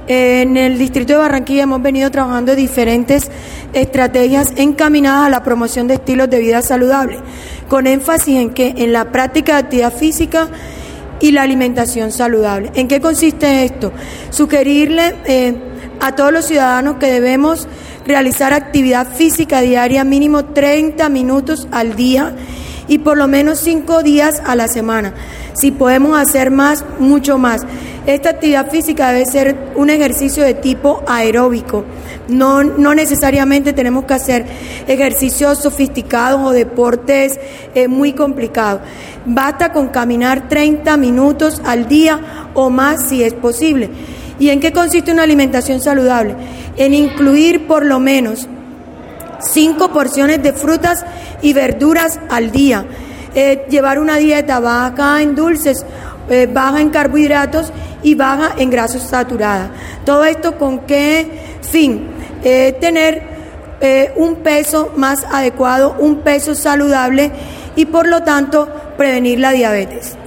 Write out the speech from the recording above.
En el distrito de Barranquilla hemos venido trabajando diferentes estrategias encaminadas a la promoción de estilos de vida saludables, con énfasis en la práctica de actividad física y la alimentación saludable. ¿En qué consiste esto? Sugerirle a todos los ciudadanos que debemos realizar actividad física diaria mínimo 30 minutos al día y por lo menos 5 días a la semana. Si podemos hacer más, mucho más. Esta actividad física debe ser un ejercicio de tipo aeróbico. No necesariamente tenemos que hacer ejercicios sofisticados o deportes muy complicados. Basta con caminar 30 minutos al día o más si es posible. ¿Y en qué consiste una alimentación saludable? En incluir por lo menos 5 porciones de frutas y verduras al día. Llevar una dieta baja en dulces, baja en carbohidratos y baja en grasas saturadas. Todo esto ¿con qué fin? Tener un peso más adecuado, un peso saludable y por lo tanto prevenir la diabetes.